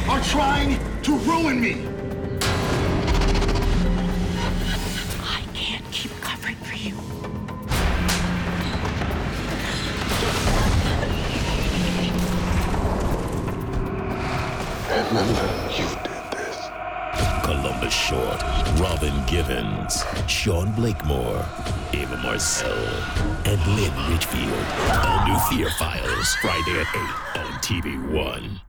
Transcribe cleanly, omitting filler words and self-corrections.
are trying to ruin me. I can't keep covering for you. Remember, you did this. Columbus Short, Robin Givens, Sean Blakemore, Ava Marcel, and Lynn Richfield. All new Fear Files, Friday at 8 on TV1.